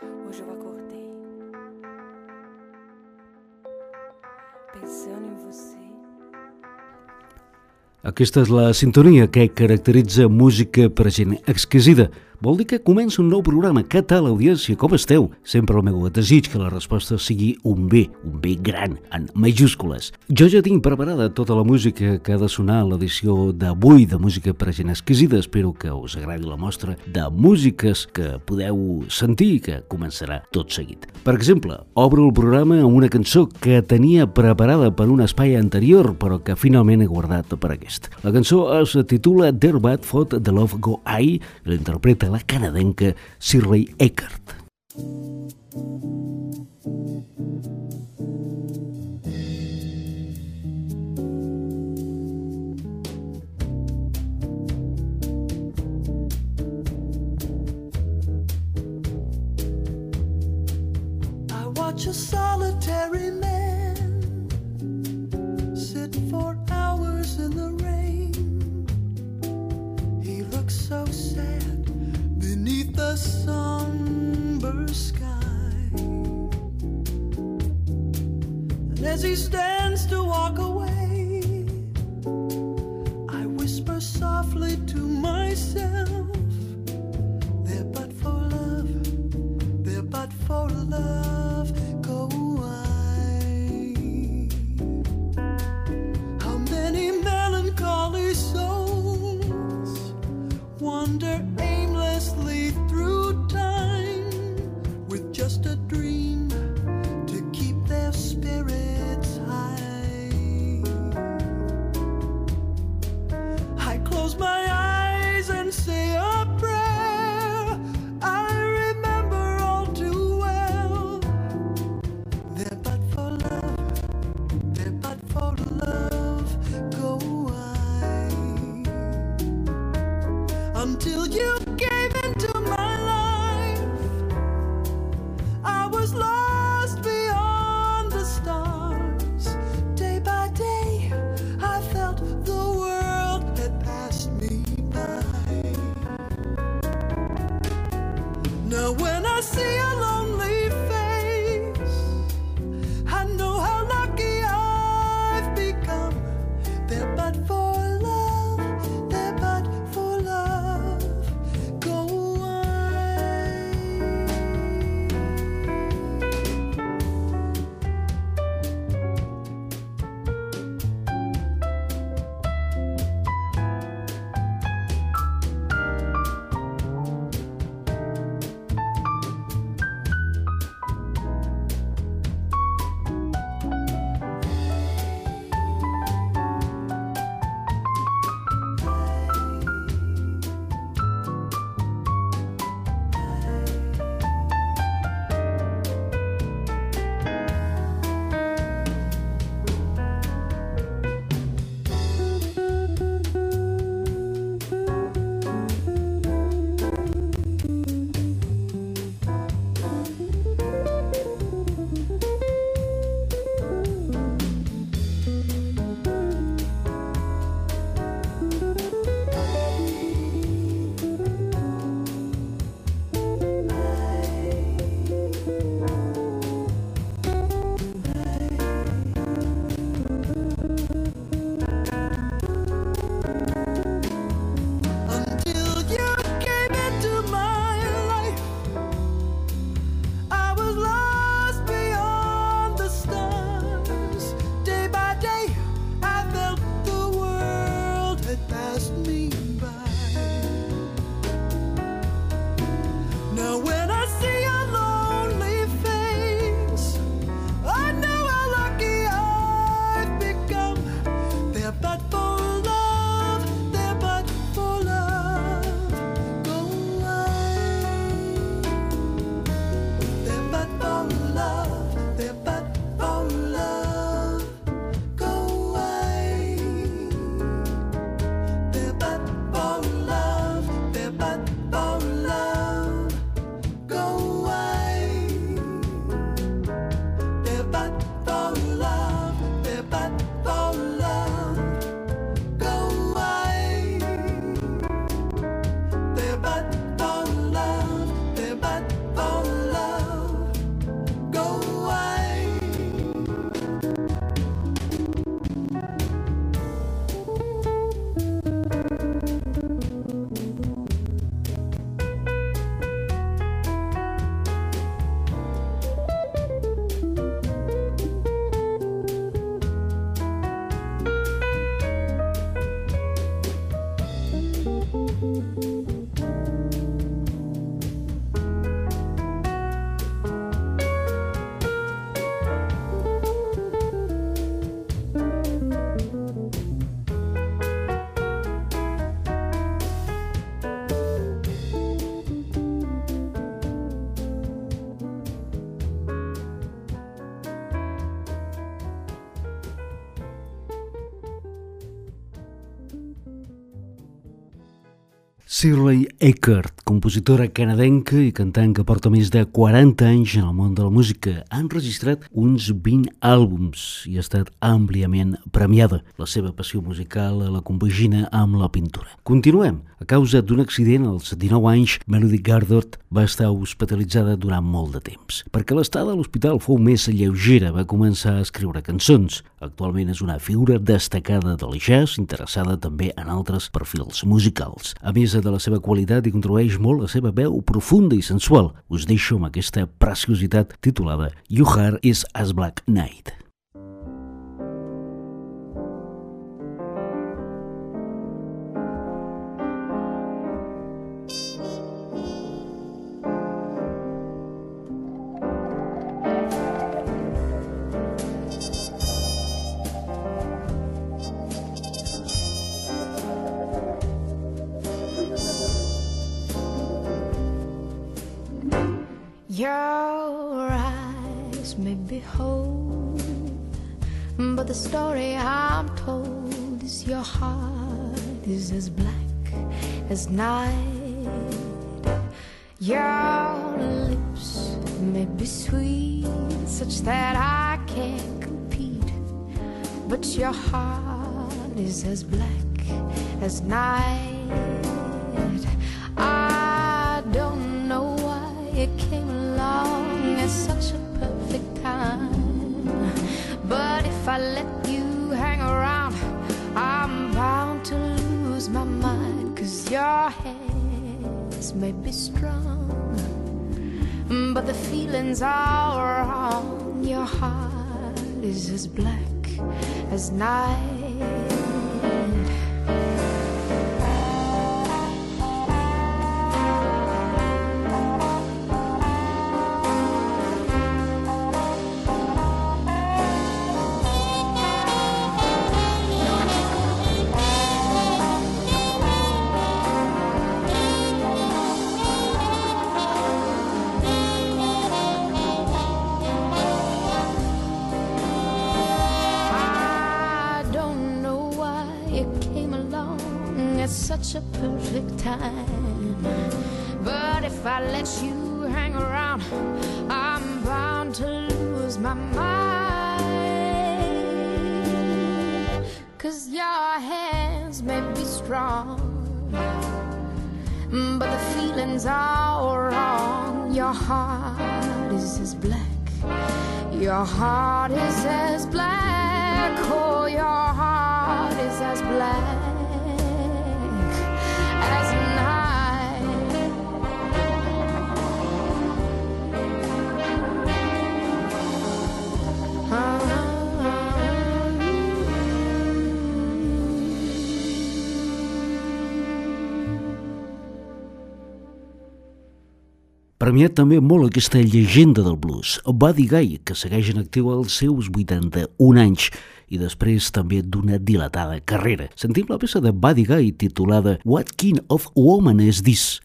Hoje eu acordei pensando em você. Aquesta és la sintonia que caracteritza música per a gent exquisida. Vol dir que comença un nou programa. Què tal, audiència? Com esteu? Sempre el meu desig que la resposta sigui un B gran, en majúscules. Jo ja tinc preparada tota la música que ha de sonar a l'edició d'avui de Música per a gent exquisida. Espero que us agradi la mostra de músiques que podeu sentir, que començarà tot seguit. Per exemple, obro el programa amb una cançó que tenia preparada per un espai anterior, però que finalment he guardat per aquest. La cançó es titula There Bad Fought the Love Go I, i l'interpreta la canadenca Shirley Eckert. I watch a solitary man sit for hours in the rain. He looks so sad beneath the somber sky, and as he stands to walk away, I whisper softly to myself, they're but for love, they're but for love, go I. How many melancholy souls wander aimlessly through time with just a dream to keep their spirits high. I close my eyes and say a prayer I remember all too well. They're but for love, they're but for love, go I. Until you came into my life, I was lost beyond the stars. Day by day, I felt the world had passed me by. Now when I see a lonely face, I know how lucky I've become. They're but for love, they're but for love, go I. Shirley Eckert, compositora canadenca i cantant que porta més de 40 anys en el món de la música, ha enregistrat uns 20 àlbums i ha estat àmpliament premiada. La seva passió musical la compagina amb la pintura. Continuem. A causa d'un accident als 19 anys, Melody Gardot va estar hospitalitzada durant molt de temps. Perquè l'estada a l'hospital fou més lleugera, va començar a escriure cançons. Actualment és una figura destacada del jazz, interessada també en altres perfils musicals. A més de la seva qualitat, hi contribueix molt la seva veu profunda i sensual. Us deixo amb aquesta preciositat titulada Your Heart is as Black Night. Your eyes may be whole, but the story I'm told is your heart is as black as night. Your lips may be sweet, such that I can't compete, but your heart is as black as night. I don't know why it came along at such a perfect time, but if I let you hang around, I'm bound to lose my mind. 'Cause your hands may be strong, but the feelings are wrong. Your heart is as black as night. Such a perfect time, but if I let you hang around, I'm bound to lose my mind. 'Cause your hands may be strong, but the feelings are wrong. Your heart is as black, your heart is as black, oh, your heart is as black as night. Premiat també molt aquesta llegenda del blues, Buddy Guy, que segueix en actiu als seus 81 anys i després també d'una dilatada carrera. Sentim la peça de Buddy Guy titulada What Kind of Woman Is This?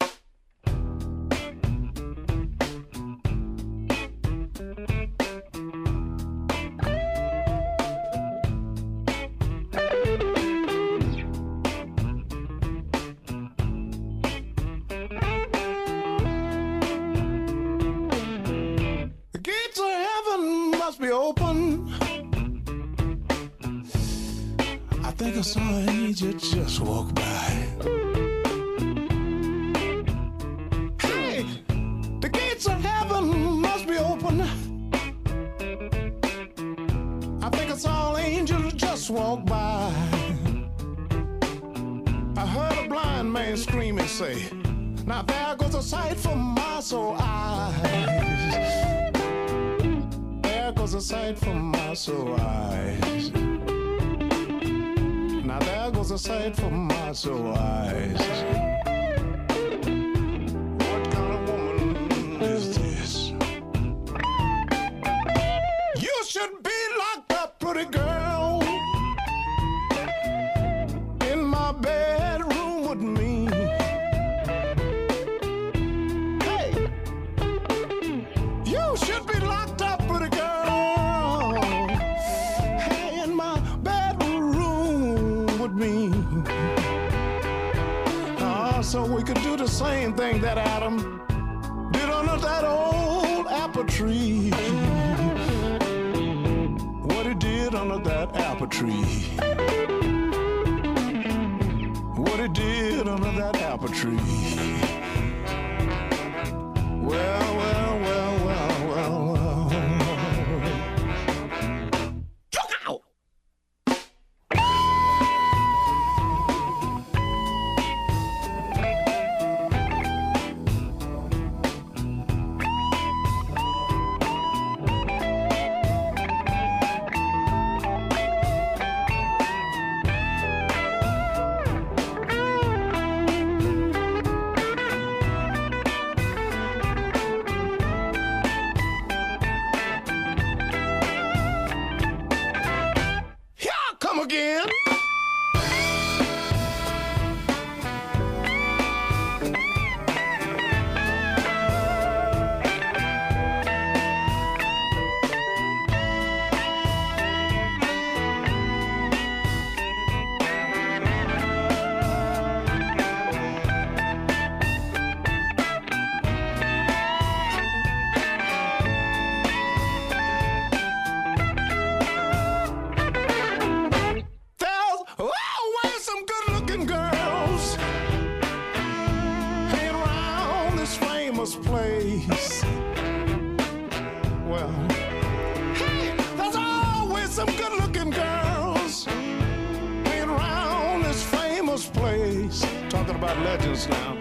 Be open. I think I saw an angel just walk by. Hey, the gates of heaven must be open. I think I saw an angel just walk by. I heard a blind man scream and say, now there goes a sight for my soul eyes. Goes a sight from my soul eyes. Now there goes a sight from my soul eyes. What kind of woman is this? You should be locked up, pretty girl, in my bedroom with me. Hey, you should be locked up, pretty girl. Me. Oh, same thing that Adam did under that old apple tree. What he did under that apple tree. What he did under that apple tree. Well, well, well, well, well, well. Look out! Again. Place. Well, hey, there's always some good-looking girls hanging around this famous place. Talking about legends now.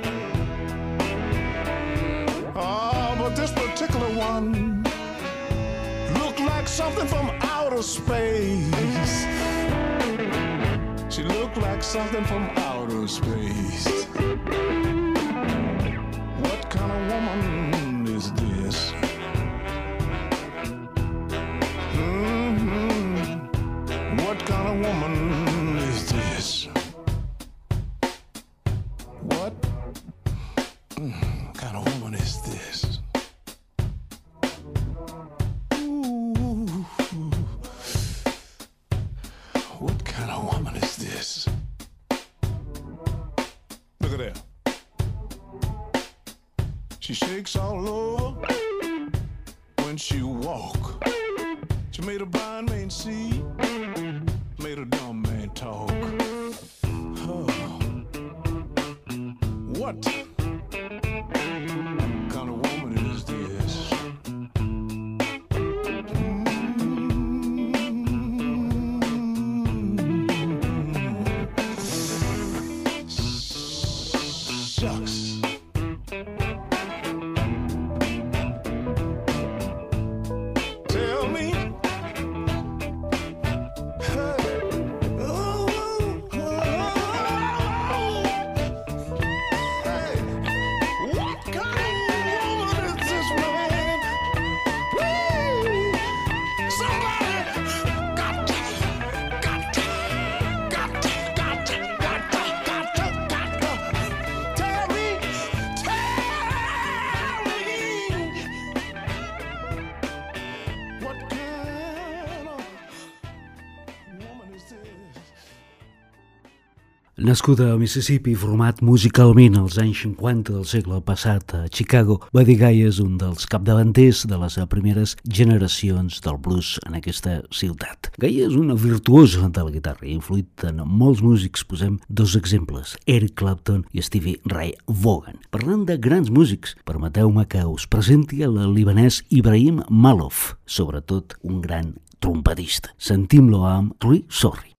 Oh, but this particular one looked like something from outer space. She looked like something from outer space. What kind of woman is this? What kind of woman is this? What kind of woman is this? Ooh. What kind of woman is this? Look at that. She shakes all over when she walk. She made a blind man see, made a dumb man talk. Oh. What kind of woman is this? Shucks. Nascuda a Mississippi, format musicalment als anys 50 del segle passat a Chicago, Buddy Guy és un dels capdavanters de les primeres generacions del blues en aquesta ciutat. Guy és una virtuosa de la guitarra i ha influït en molts músics. Posem dos exemples, Eric Clapton i Stevie Ray Vaughan. Parlant de grans músics, permeteu-me que us presenti el libanès Ibrahim Malouf, sobretot un gran trompetista. Sentim-lo amb Tree Sorry.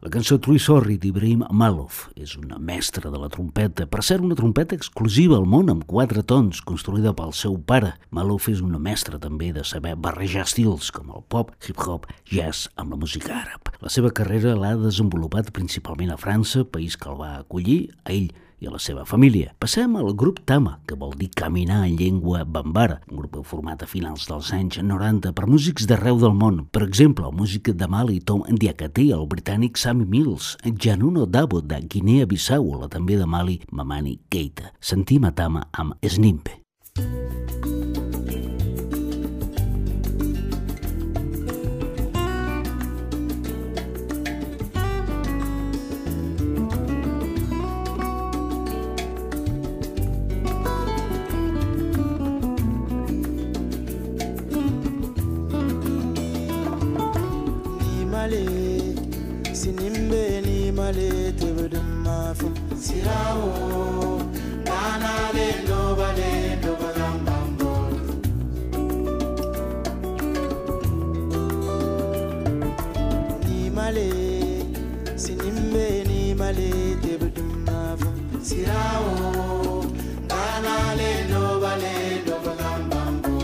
La cançó Tree Sorry d'Ibrahim Maloof és una mestra de la trompeta, per ser una trompeta exclusiva al món amb 4 tons, construïda pel seu pare. Maloof és una mestra també de saber barrejar estils com el pop, hip-hop, jazz amb la música àrab. La seva carrera l'ha desenvolupat principalment a França, país que el va acollir, a ell i a la seva família. Passem al grup Tama, que vol dir caminar en llengua bambara, un grup format a finals dels anys 90 per músics d'arreu del món. Per exemple, el músic de Mali Tom Diakité, el britànic Sammy Mills, Januno Dabo de Guinea-Bissau, o la també de Mali Mamani Keita. Sentim a Tama amb Snimpe. Sinimbe ni male tebedum mafum sirao kanale no bagambambo ni male sinimbe ni male tebedum mafum sirao kanale no bagambambo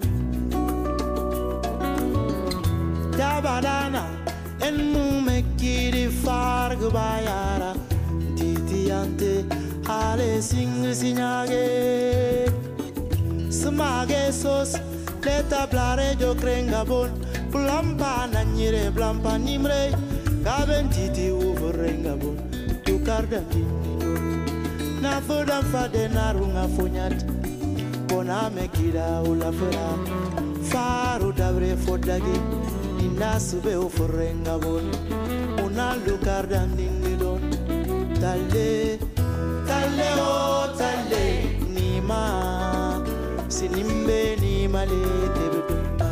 dabadana en mumekiri fargu bayara titiante ale singri sinyage smage sos leta blare jo krenga bon blampa nanyire blampa nimre gaben titi uverenga bon tu karda na fodan fade narunga fonyat bona mekira ulafera faru dabre fodage Inda sube ufurenga bon una lugar dandingidon talle o talle nima sinimbe ni male tebedumba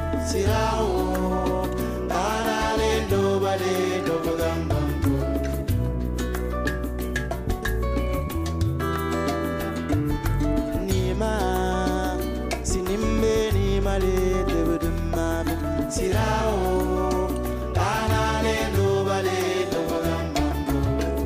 sirao kanale do bale do bagamba nima sinimbe ni male tebedumba sirao kanale do bale do bagambambo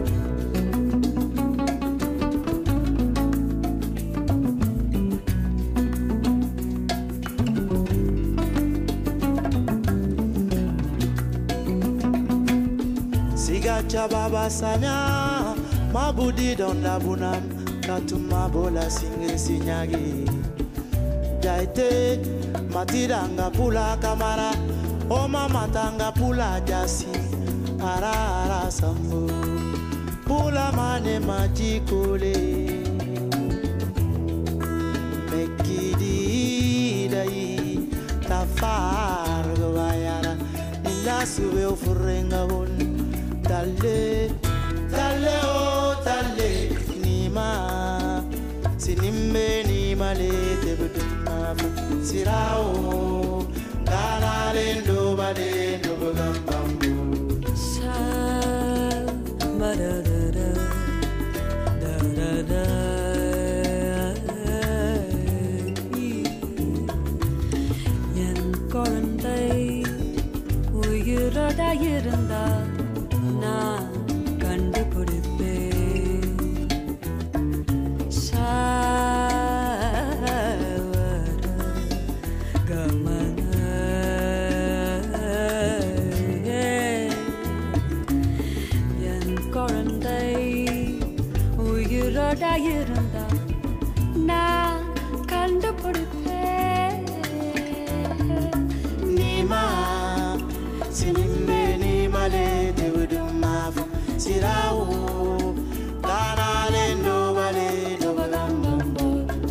siga chababa sanya mabudi donda bunam katuma bola singri sinyagi jaite matiranga pula kamara oma matanga pula jasi ara sambo pula mane majikole mekidi dai tafar gawayara ninda sube ufurenga bon talle o talle nima sinimbe ni male tebeduma sirao kanale do bale do bagambambo sa ma da da da da da da yen korandai uyura da yiranda na kandu pudipe sa Dayiranda na kandu pudipe nima sinimbe ni male tebeduma sirao kanale do bale do bagambambo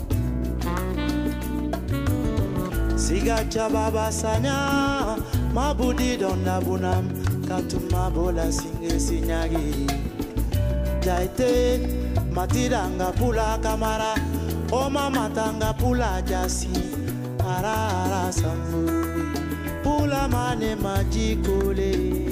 siga chababa sanya mabudi donda bunam katuma bola singe sinyagi jaite matiranga pula kamara oma matanga pula jasi ara sambu pula mane majikole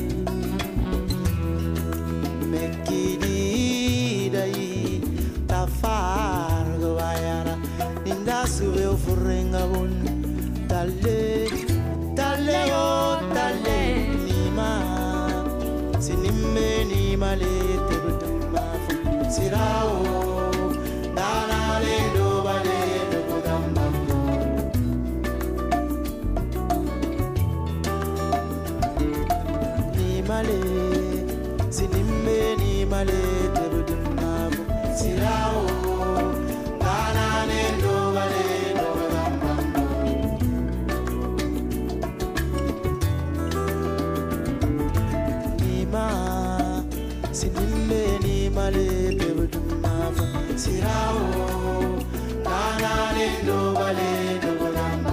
mekidi dai tafar gawayara ninda sube ufurenga bon talle o talle nima sinimbe ni male tebudum mafu sirao nana le do bale do budamba ni male sinimbe ni male tebudum mafu sirao nana le do bale do budamba sinimbe ni male tebudum mafu sirao nana le do bale do budamba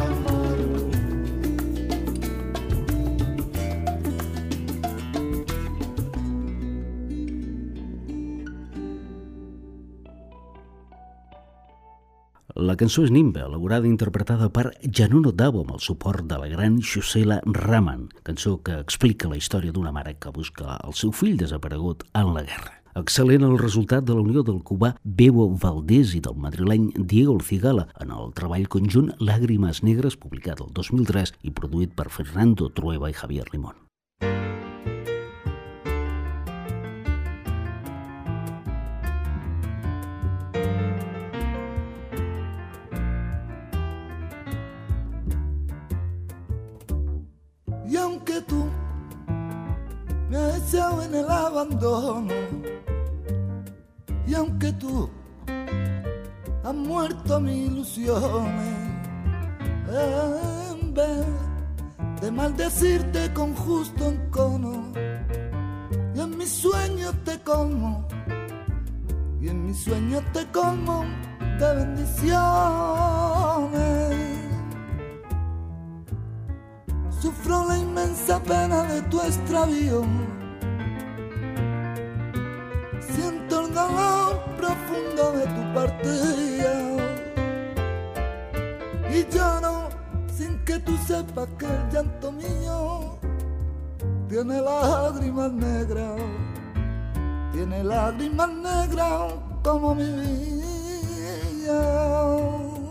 La cançó és Nimbe, elaborada i interpretada per Januno Dabo amb el suport de la gran Xusela Rahman, cançó que explica la història d'una mare que busca el seu fill desaparegut en la guerra. Excel·lent el resultat de la unió del cubà Bebo Valdés i del madrileny Diego Cigala en el treball conjunt Lágrimas Negras, publicat el 2003 i produït per Fernando Trueba i Javier Limón. Y aunque tú me has echado en el abandono, y aunque tú has muerto mis ilusiones, en vez de maldecirte con justo encono, y en mis sueños te colmo, y en mis sueños te colmo de bendiciones. Sufro la inmensa pena de tu extravío, siento el dolor profundo de tu partida, y lloro sin que tú sepas que el llanto mío tiene lágrimas negras, tiene lágrimas negras como mi vida.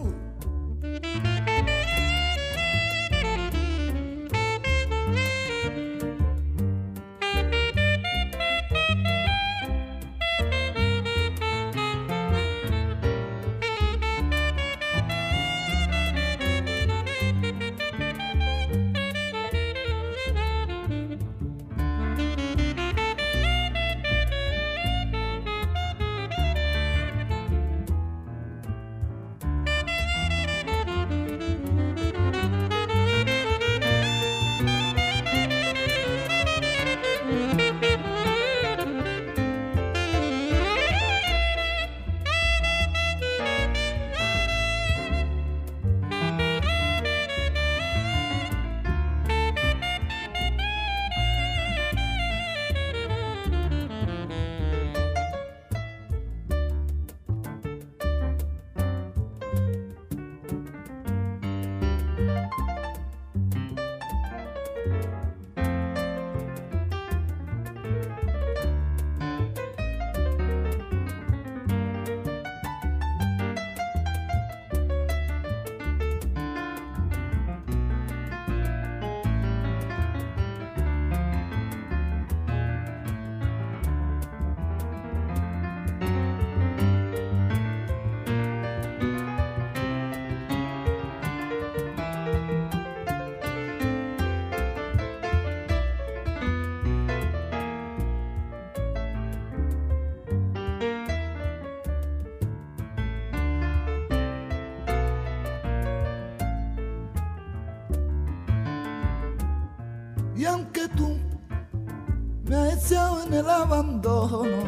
Y aunque tú me has echado en el abandono,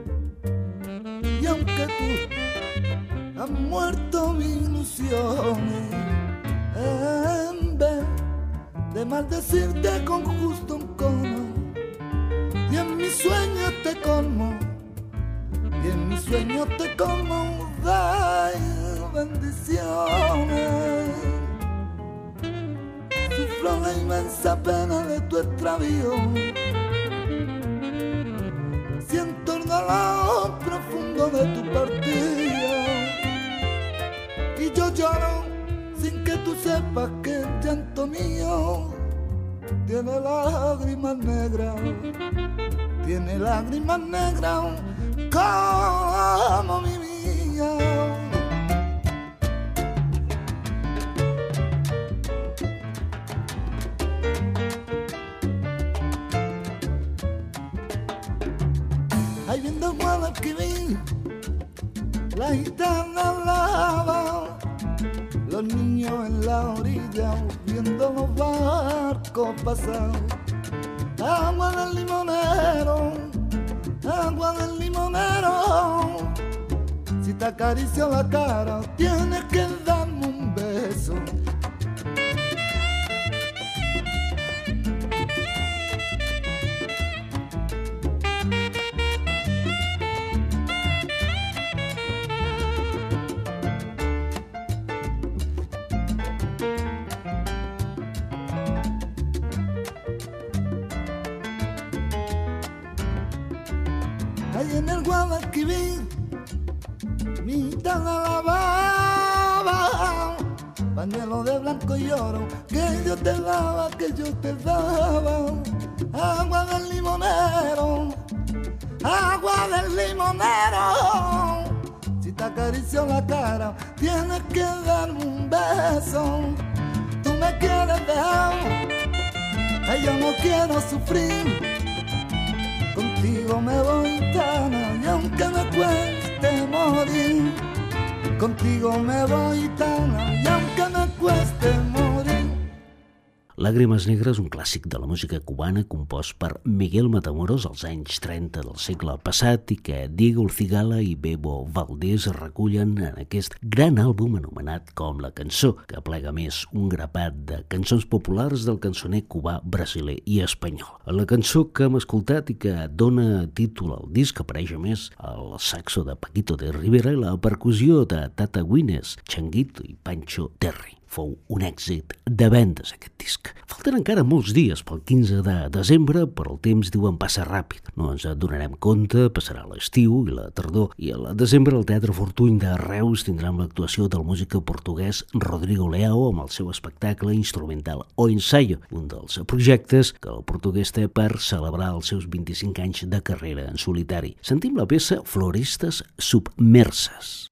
y aunque tú has muerto mis ilusiones, en vez de maldecirte con justo encono, y en mis sueños te colmo, y en mis sueños te colmo de bendiciones. Sufro la inmensa pena de tu extravío, siento el dolor profundo de tu partida, y yo lloro sin que tú sepas que el llanto mío tiene lágrimas negras, tiene lágrimas negras como mi vida. Ahí viendo Guadalquivir, la gitana lava, los niños en la orilla viendo los barcos pasar. Agua del limonero, agua del limonero, si te acaricio la cara tienes que darme un beso. Ahí en el Guadalquivir, mi gitana lavaba, pañuelo de blanco y oro, que yo te daba, que yo te daba. Agua del limonero, agua del limonero, si te acaricio la cara, tienes que darme un beso. Tú me quieres dejar, ay, yo no quiero sufrir. Contigo me voy tana y aunque me cueste morir, contigo me voy tana y aunque me cueste morir. Lágrimes negres, un clàssic de la música cubana compost per Miguel Matamoros als anys 30 del segle passat i que Diego Cigala i Bebo Valdés recullen en aquest gran àlbum anomenat Com la cançó, que aplega més un grapat de cançons populars del cançoner cubà, brasiler i espanyol. La cançó que hem escoltat i que dona títol al disc apareix a més el saxo de Paquito de Rivera i la percussió de Tata Guines, Changuito i Pancho Terry. Fou un èxit de vendes aquest disc. Falten encara molts dies pel 15 de desembre, però el temps diuen passa ràpid. No ens adonarem compte, passarà l'estiu i la tardor, i al desembre el Teatre Fortuny de Reus tindrà l'actuació del músic portuguès Rodrigo Leao amb el seu espectacle instrumental O Ensaio, un dels projectes que el portuguès té per celebrar els seus 25 anys de carrera en solitari. Sentim la peça Florestes submerses.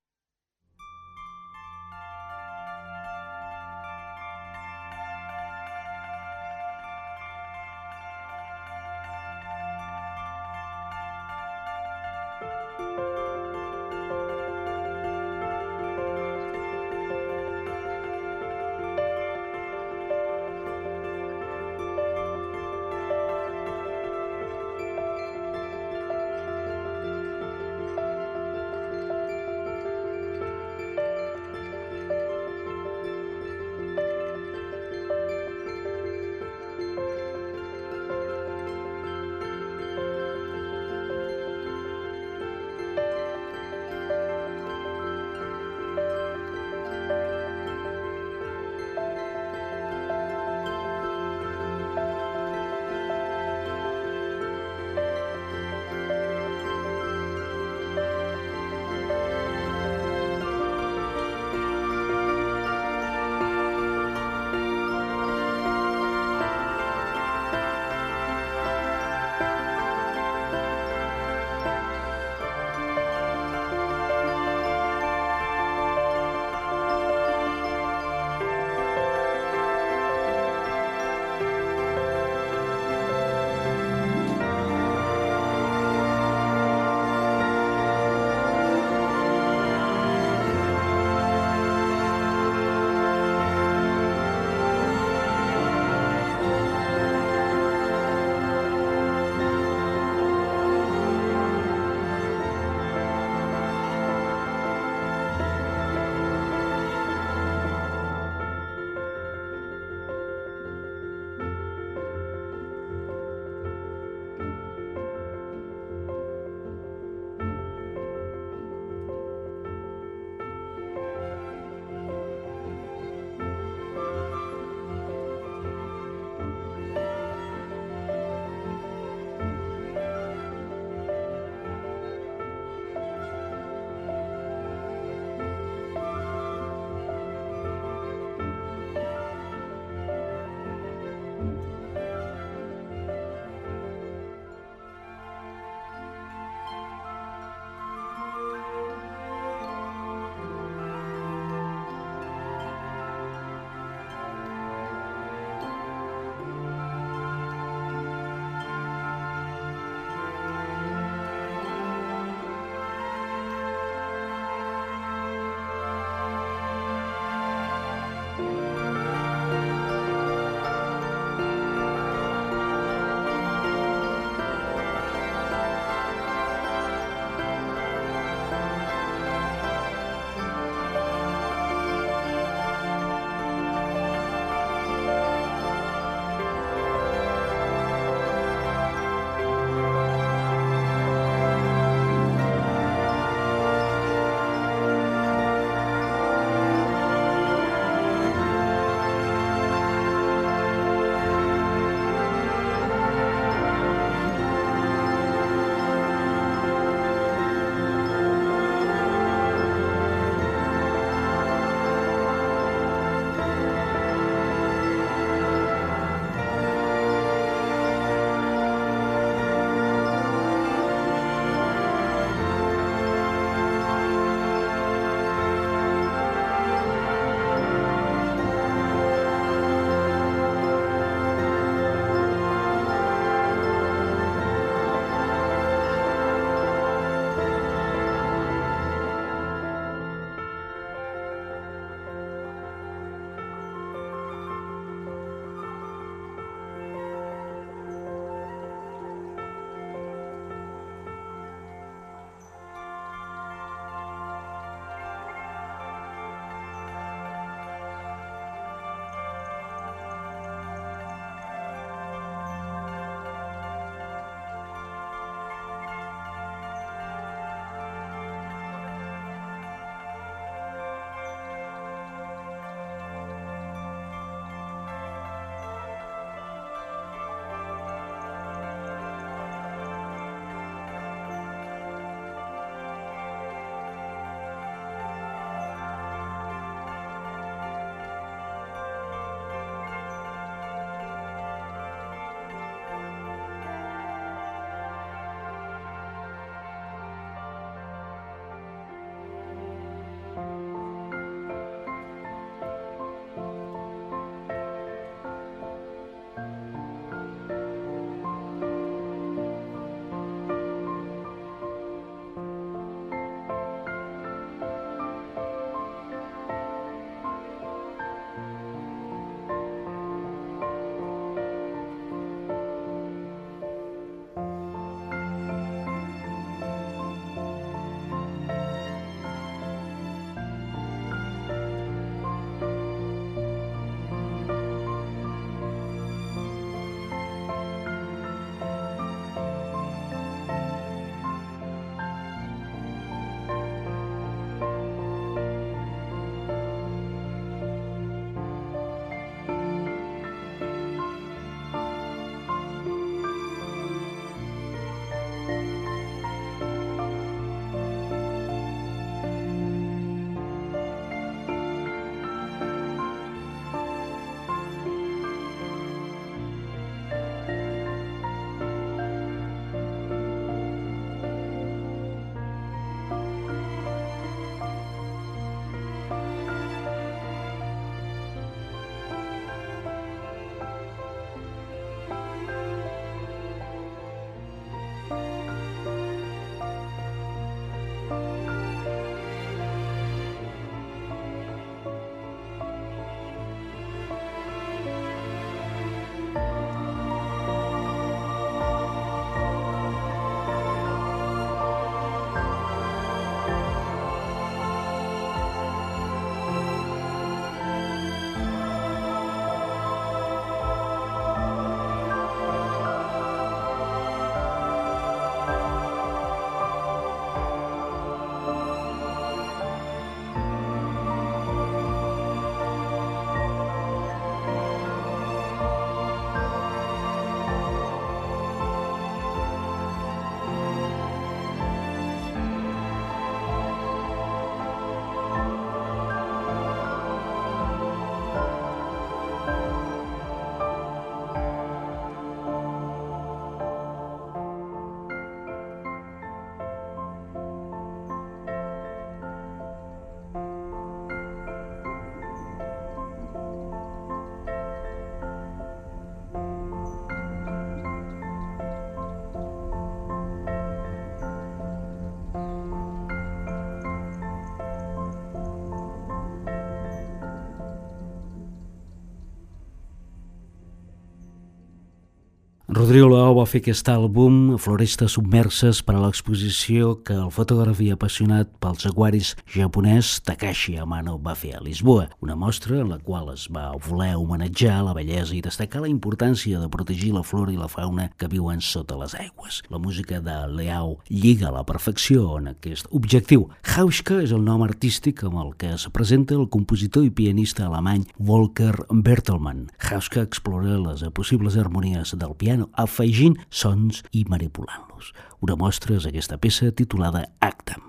Rodrigo Lao va fer aquest àlbum, Florestes submerses, per a l'exposició que el fotògraf i apassionat pels aquaris japonès Takashi Amano va fer a Lisboa, una mostra en la qual es va voler homenatjar la bellesa i destacar la importància de protegir la flora i la fauna que viuen sota les aigües. La música de Leao lliga a la perfecció en aquest objectiu. Hauschka és el nom artístic amb el que es presenta el compositor i pianista alemany Volker Bertelmann. Hauschka explora les possibles harmonies del piano afegint sons i manipulant-los. Una mostra és aquesta peça titulada Actam.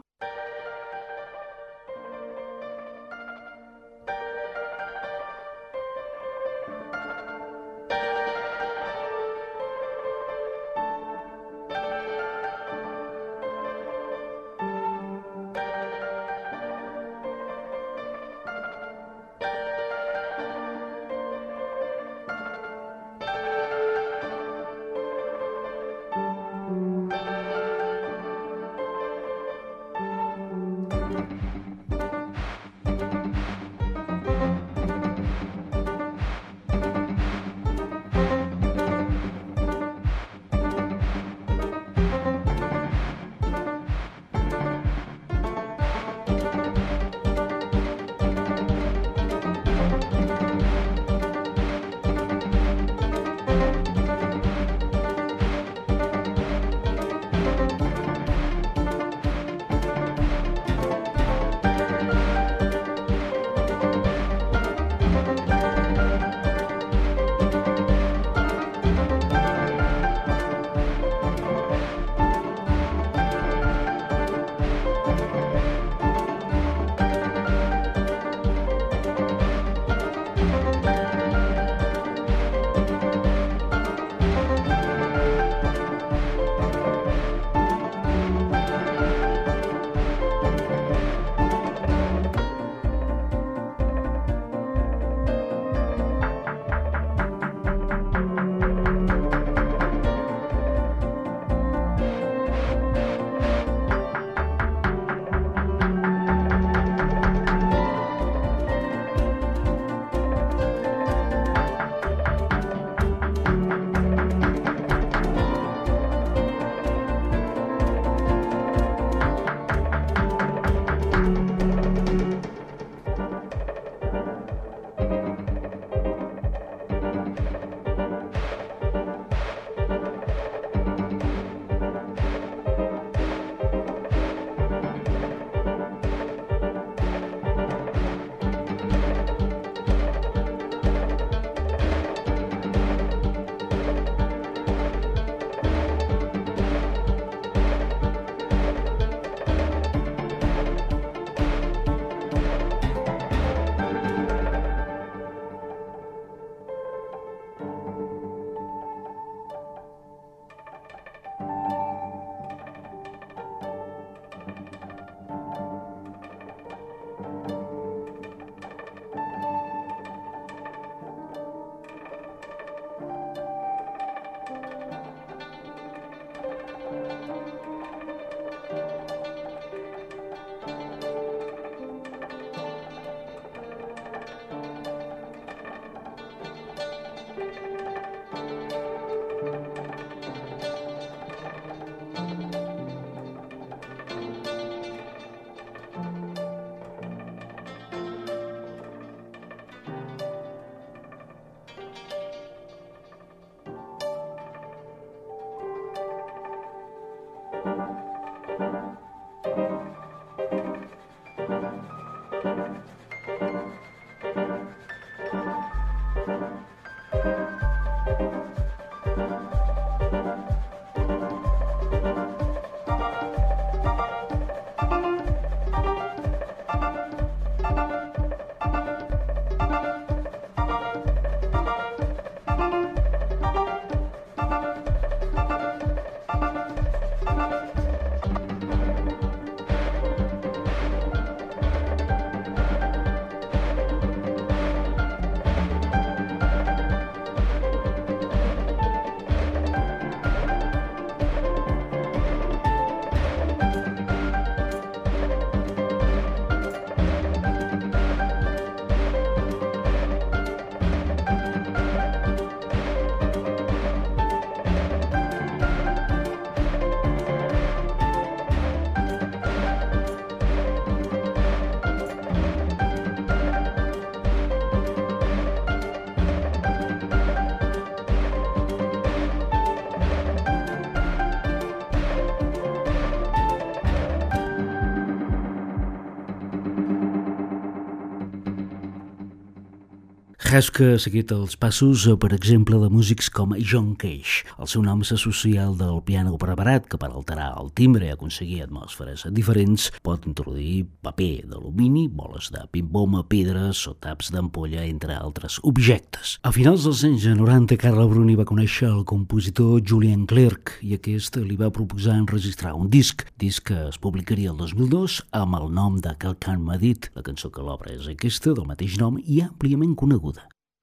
Res que ha seguit els passos, per exemple, de músics com John Cage. El seu nom s'associa al del piano preparat, que per alterar el timbre i aconseguir atmosferes diferents pot introduir paper d'alumini, boles de ping-pong, pedres o taps d'ampolla, entre altres objectes. A finals dels anys 90, Carla Bruni va conèixer el compositor Julian Clerc i aquest li va proposar enregistrar un disc que es publicaria el 2002 amb el nom de Quelqu'un m'a dit. La cançó que l'obra és aquesta, del mateix nom i àmpliament coneguda.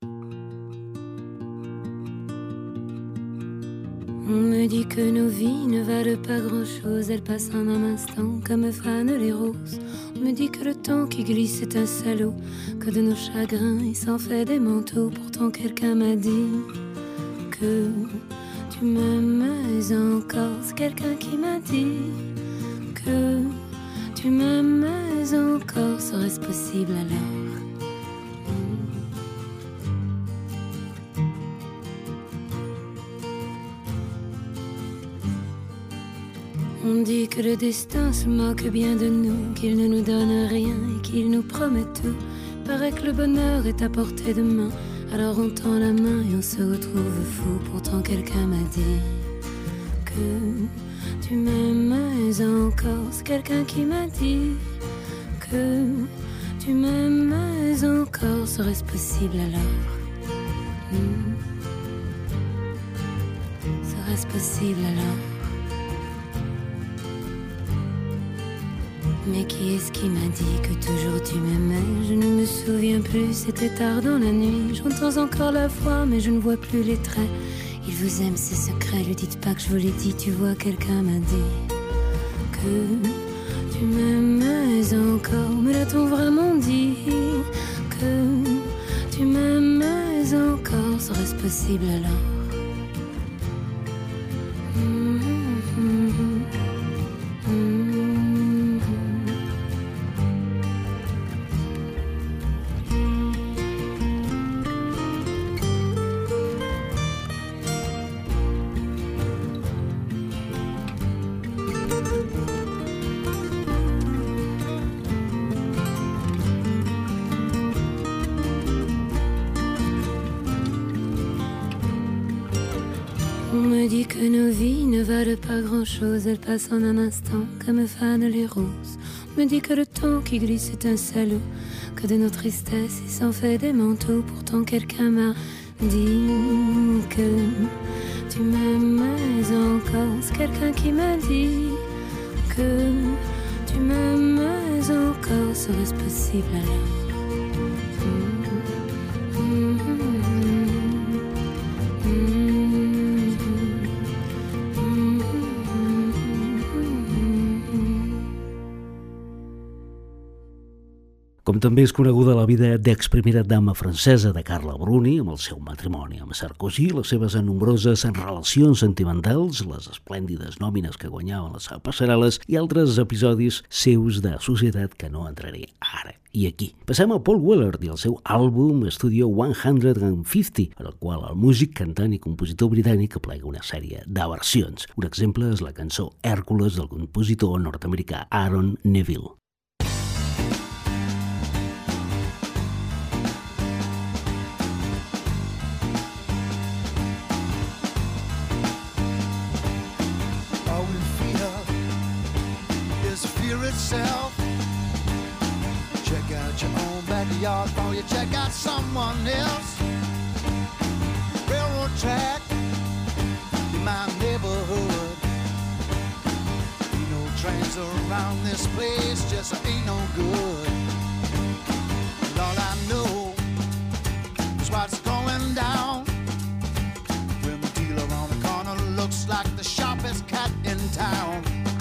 On me dit que nos vies ne valent pas grand-chose, elles passent en un instant comme fanent les roses. On me dit que le temps qui glisse est un salaud, que de nos chagrins il s'en fait des manteaux. Pourtant quelqu'un m'a dit que tu m'aimes encore. C'est quelqu'un qui m'a dit que tu m'aimes encore. Serait-ce possible alors? On dit que le destin se moque bien de nous, qu'il ne nous donne rien et qu'il nous promet tout. Paraît que le bonheur est à portée de main, alors on tend la main et on se retrouve fou. Pourtant quelqu'un m'a dit que tu m'aimes encore. C'est quelqu'un qui m'a dit que tu m'aimes encore. Serait-ce possible alors? Serait-ce possible alors? Mais qui est-ce qui m'a dit que toujours tu m'aimais? Je ne me souviens plus, c'était tard dans la nuit. J'entends encore la voix, mais je ne vois plus les traits. Il vous aime, c'est secret, lui dites pas que je vous l'ai dit. Tu vois, quelqu'un m'a dit que tu m'aimais encore. Me l'a-t-on vraiment dit que tu m'aimais encore? Serait-ce possible alors? On me dit que nos vies ne valent pas grand-chose, elles passent en un instant comme fanent les roses. On me dit que le temps qui glisse est un salaud, que de nos tristesses il s'en fait des manteaux. Pourtant quelqu'un m'a dit que tu m'aimes encore. C'est quelqu'un qui m'a dit que tu m'aimes encore. Serait-ce possible alors? Com també és coneguda la vida d'ex-primera dama francesa de Carla Bruni, amb el seu matrimoni amb Sarkozy, les seves nombroses relacions sentimentals, les esplèndides nòmines que guanyaven les passarel·les i altres episodis seus de societat que no entraré ara i aquí. Passem a Paul Weller i el seu àlbum Studio 150, en el qual el músic, cantant i compositor britànic aplega una sèrie de versions. Un exemple és la cançó Hèrcules del compositor nord-americà Aaron Neville. Itself. Check out your own backyard before you check out someone else. Railroad track in my neighborhood. Ain't no trains around this place, just ain't no good. And all I know is what's going down when the dealer on the corner looks like the sharpest cat in town.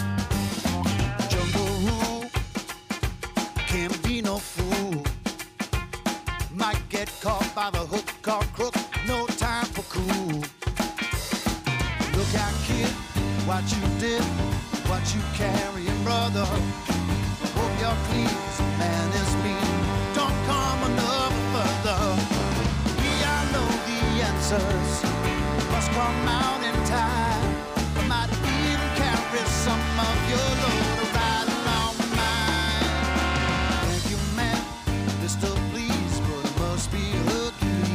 Can't be no fool. Might get caught by the hook or crook. No time for cool. Look out, kid, what you did, what you carrying, brother. Hope you're pleased, man is mean. Don't come enough further. We all know the answers must come out in time. I might even carry some of your load right along with mine. Thank you, man, Mr. Please, but it must be Hercules.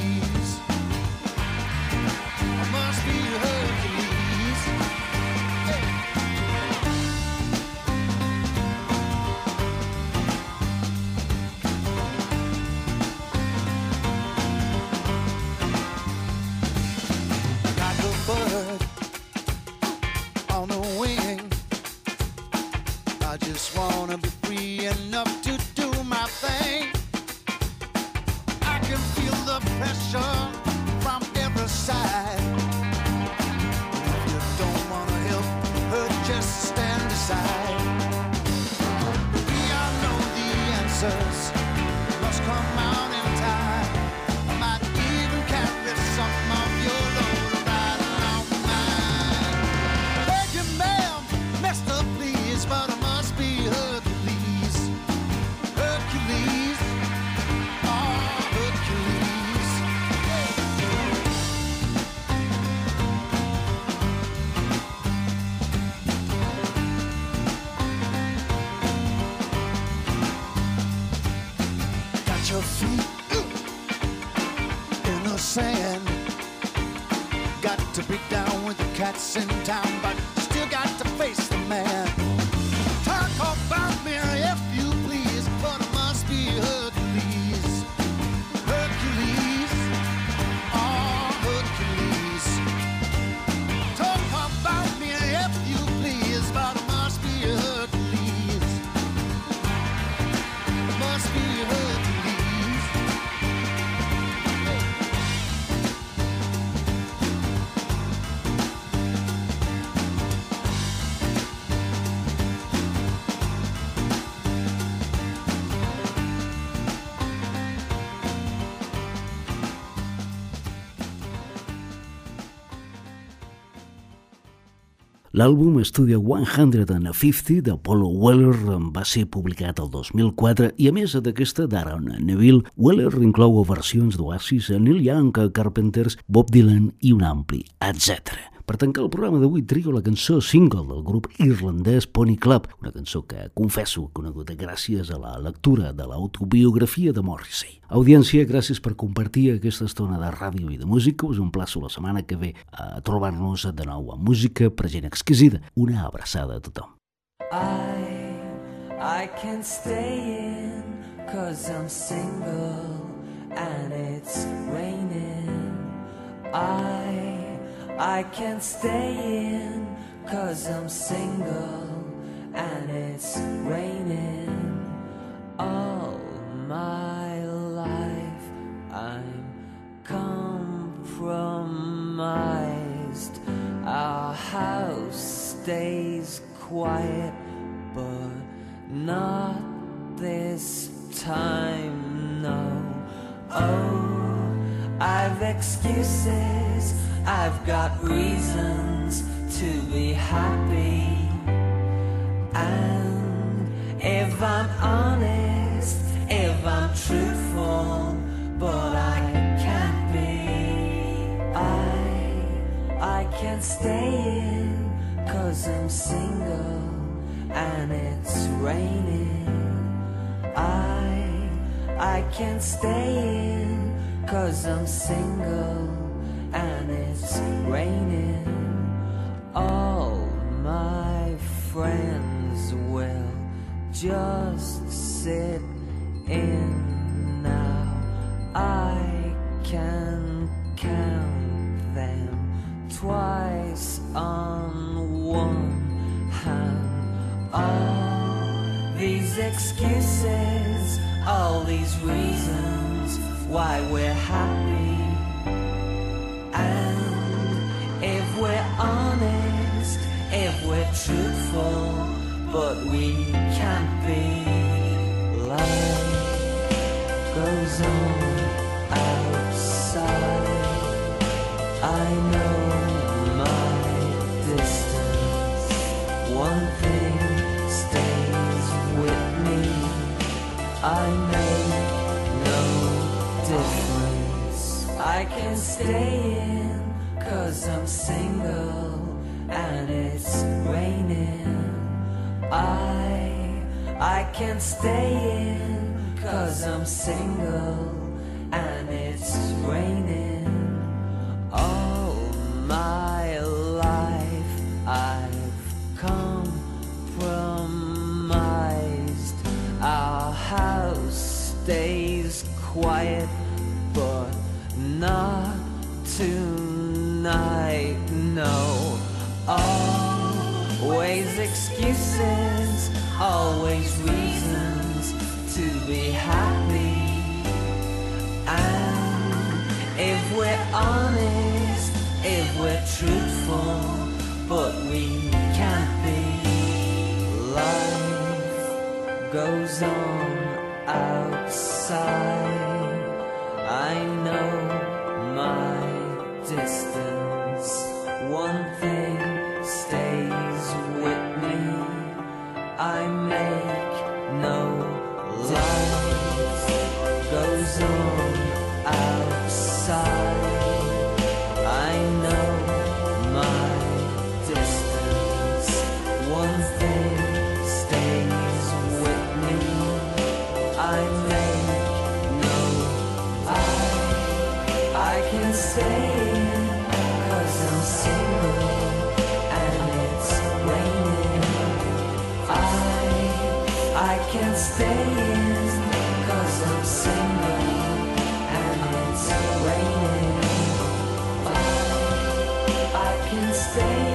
I just wanna be free enough to do my thing. I can feel the pressure from every side. If you don't wanna help her, just stand aside. We all know the answers must come out in time. I might even carry some of your load right along mine. Beg you, ma'am, Mister, please, but I must be Hercules. Hercules, oh Hercules. Got your feet in the sand. Got to be down with the cats in town, but still got to face the man. Talk about me if you please, but it must be Hercules. Hercules, oh Hercules. Talk about me if you please, but it must be Hercules. It must be Hercules. L'àlbum Studio 150 de Paul Weller va ser publicat el 2004 i a més d'aquesta d'Aaron Neville, Weller inclou versions d'Oasis, Neil Young, Carpenters, Bob Dylan i un ampli etc. Per tancar el programa d'avui trio la cançó single del grup irlandès Pony Club, una cançó que confesso coneguda gràcies a la lectura de l'autobiografia de Morrissey. Audiència, gràcies per compartir aquesta estona de ràdio i de música. Us emplaço la setmana que ve a trobar-nos de nou amb música per gent exquisida. Una abraçada a tothom. I can stay in 'cause I'm single and it's raining. I can stay in 'cause I'm single and it's raining. All my life I'm compromised. Our house stays quiet, but not this time, no. Oh, I've excuses, I've got reasons to be happy. And if I'm honest, if I'm truthful, but I can't be, I can't stay in 'cause I'm single and it's raining. I can't stay in 'cause I'm single and it's raining. All my friends will just sit in now. I can count them twice on one hand. All these excuses, all these reasons why we're happy. And if we're honest, if we're truthful, but we can't be, life goes on outside. I know my distance, one thing stays with me. I make no difference. I can stay in 'cause I'm single and it's raining. I can stay in 'cause I'm single and it's raining. All my life I've compromised. Our house stays quiet, but not tonight, no. Always excuses, always reasons to be happy. And if we're honest, if we're truthful, but we can't be. Life goes on outside. I know my distance. One thing stays with me. I make no life goes on outside. I know my distance. One thing stays with me. I make no I can stay in 'cause I'm single and it's raining. I can stay in 'cause I'm single and it's raining. I can stay